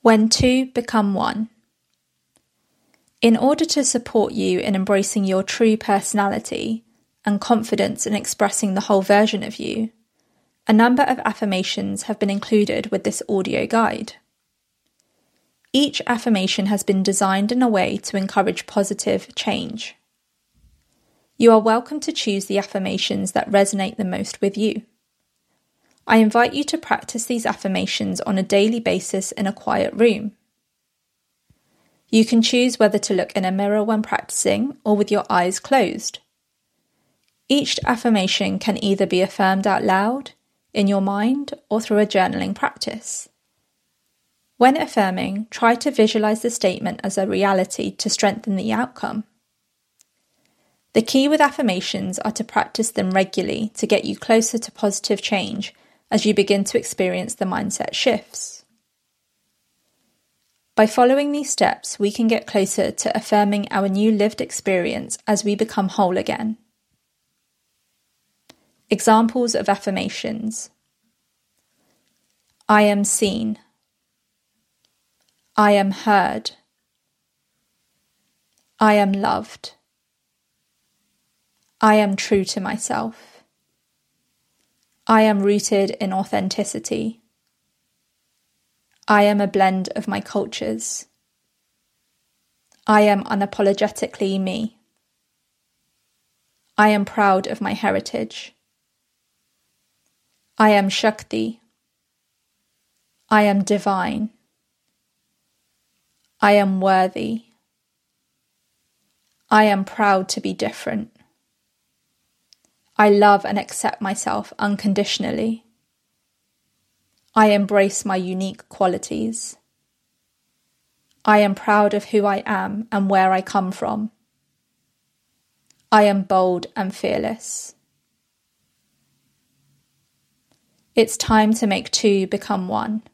When two become one. In order to support you in embracing your true personality and confidence in expressing the whole version of you, a number of affirmations have been included with this audio guide. Each affirmation has been designed in a way to encourage positive change. You are welcome to choose the affirmations that resonate the most with you. I invite you to practice these affirmations on a daily basis in a quiet room. You can choose whether to look in a mirror when practicing or with your eyes closed. Each affirmation can either be affirmed out loud, in your mind, or through a journaling practice. When affirming, try to visualize the statement as a reality to strengthen the outcome. The key with affirmations are to practice them regularly to get you closer to positive change as you begin to experience the mindset shifts. By following these steps, we can get closer to affirming our new lived experience as we become whole again. Examples of affirmations. I am seen. I am heard. I am loved. I am true to myself. I am rooted in authenticity. I am a blend of my cultures. I am unapologetically me. I am proud of my heritage. I am Shakti. I am divine. I am worthy. I am proud to be different. I love and accept myself unconditionally. I embrace my unique qualities. I am proud of who I am and where I come from. I am bold and fearless. It's time to make two become one.